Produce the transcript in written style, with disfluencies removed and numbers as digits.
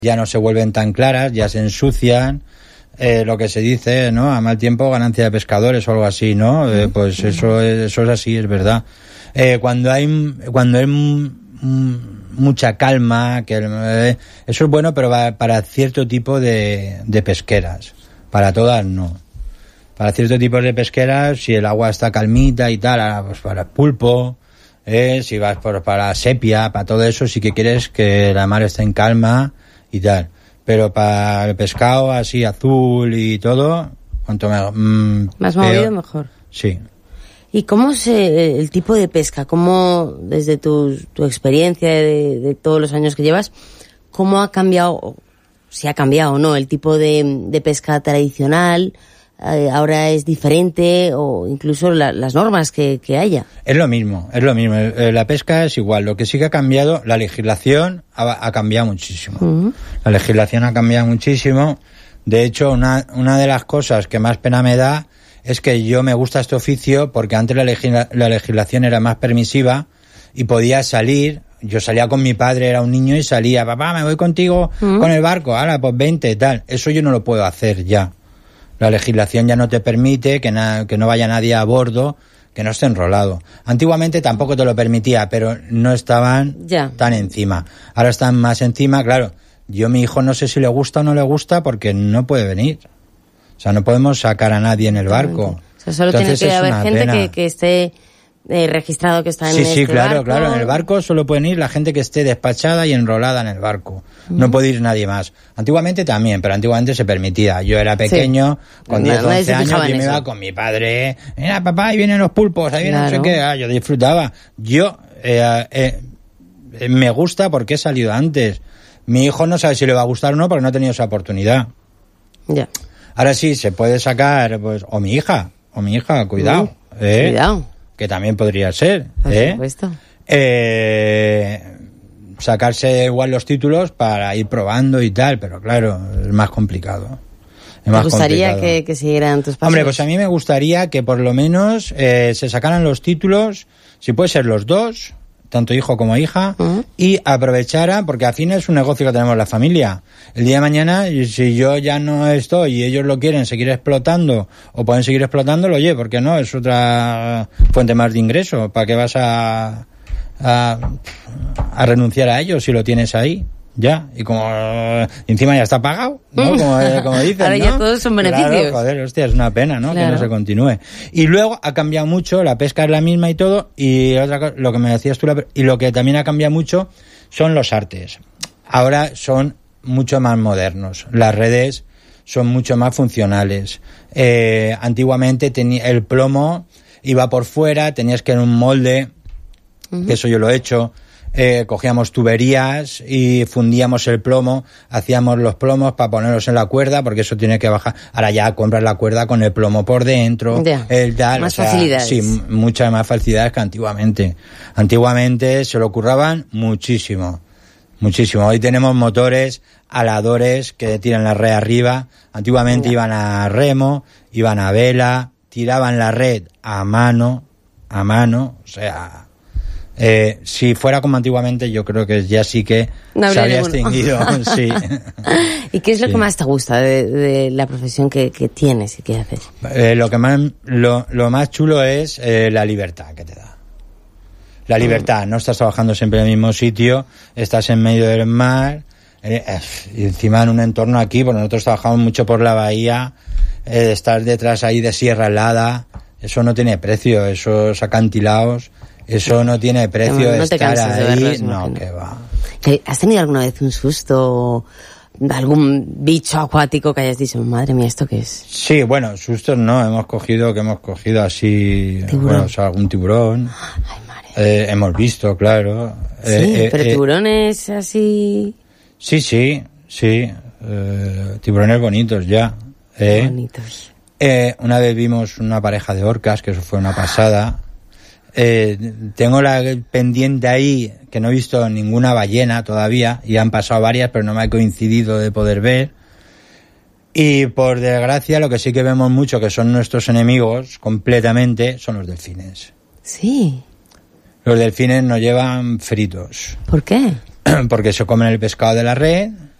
ya no se vuelven tan claras, ya se ensucian, lo que se dice, ¿no? A mal tiempo ganancia de pescadores o algo así, ¿no? Pues eso es así, es verdad. Cuando hay mucha calma, eso es bueno, pero para cierto tipo de pesqueras, para todas no. Para ciertos tipos de pesqueras, si el agua está calmita y tal, pues para pulpo, si vas para sepia, para todo eso, sí que quieres que la mar esté en calma y tal. Pero para el pescado así azul y todo, cuanto más movido mejor. Sí. ¿Y cómo es el tipo de pesca? ¿Cómo, desde tu experiencia de todos los años que llevas, cómo ha cambiado, si ha cambiado o no, el tipo de pesca tradicional? Ahora es diferente, o incluso las normas que haya. Es lo mismo. La pesca es igual. Lo que sí que ha cambiado, la legislación ha cambiado muchísimo. Uh-huh. La legislación ha cambiado muchísimo. De hecho, una de las cosas que más pena me da es que yo me gusta este oficio porque antes la legislación era más permisiva y podía salir. Yo salía con mi padre, era un niño, y salía, papá, me voy contigo con el barco, ahora pues 20, tal. Eso yo no lo puedo hacer ya. La legislación ya no te permite que no vaya nadie a bordo que no esté enrolado. Antiguamente tampoco te lo permitía, pero no estaban tan encima. Ahora están más encima, claro. Yo a mi hijo no sé si le gusta o no le gusta porque no puede venir. O sea, no podemos sacar a nadie en el barco. O sea, solo entonces tiene que haber gente que esté registrado, que está en este barco. Sí, claro. En el barco solo pueden ir la gente que esté despachada y enrolada en el barco. No puede ir nadie más. Antiguamente también, pero antiguamente se permitía. Yo era pequeño, con 10, 11 años, yo me iba con mi padre. Mira, papá, ahí vienen los pulpos, ahí vienen no sé qué. Yo disfrutaba. Yo me gusta porque he salido antes. Mi hijo no sabe si le va a gustar o no porque no ha tenido esa oportunidad. Ya. Ahora sí, se puede sacar, pues, o mi hija, cuidado. Cuidado. Que también podría ser. Por supuesto. Sacarse igual los títulos para ir probando y tal, pero claro, es más complicado. ¿Te gustaría que siguieran tus pasos? Hombre, pues a mí me gustaría que por lo menos se sacaran los títulos, si puede ser los dos, tanto hijo como hija, y aprovechara, porque al fin es un negocio que tenemos la familia. El día de mañana, si yo ya no estoy y ellos lo quieren seguir explotando, o pueden seguir explotándolo, oye, ¿por qué no? Es otra fuente más de ingreso. ¿Para qué vas a renunciar a ellos si lo tienes ahí? Ya, y como encima ya está pagado, ¿no? Como dicen, ahora ¿no? ya todos son beneficios. Claro, joder, hostia, es una pena, ¿no? Claro. Que no se continúe. Y luego ha cambiado mucho, la pesca es la misma y todo, y otra cosa, lo que me decías tú, y lo que también ha cambiado mucho son los artes. Ahora son mucho más modernos. Las redes son mucho más funcionales. Antiguamente el plomo iba por fuera, tenías que ir en un molde, que eso yo lo he hecho. Cogíamos tuberías y fundíamos el plomo, hacíamos los plomos para ponerlos en la cuerda, porque eso tiene que bajar. Ahora ya compras la cuerda con el plomo por dentro, más facilidades. Sí, muchas más facilidades que antiguamente. Antiguamente se lo curraban muchísimo. Hoy tenemos motores, aladores que tiran la red arriba. Antiguamente iban a remo, iban a vela, tiraban la red a mano, o sea... si fuera como antiguamente, yo creo que ya sí que se habría extinguido. Sí. ¿Y qué es lo que más te gusta de la profesión que tienes y que haces? Lo más chulo es la libertad que te da. La libertad, no estás trabajando siempre en el mismo sitio, estás en medio del mar, y encima en un entorno aquí, porque nosotros trabajamos mucho por la bahía, estar detrás ahí de Sierra Helada, eso no tiene precio, esos acantilados. Eso no tiene precio, no estar ahí, verlos, no, que va. ¿Has tenido alguna vez un susto, algún bicho acuático que hayas dicho, madre mía, ¿esto qué es? Sí, bueno, sustos no, hemos cogido así, bueno, o sea, algún tiburón. Ay, madre. Hemos visto, claro. Sí, pero tiburones así... Sí, tiburones bonitos ya. Bonitos. Una vez vimos una pareja de orcas, que eso fue una pasada. Tengo la pendiente ahí, que no he visto ninguna ballena todavía, y han pasado varias, pero no me ha coincidido de poder ver. Y por desgracia, lo que sí que vemos mucho, que son nuestros enemigos completamente, son los delfines. Sí. Los delfines nos llevan fritos. ¿Por qué? Porque se comen el pescado de la red,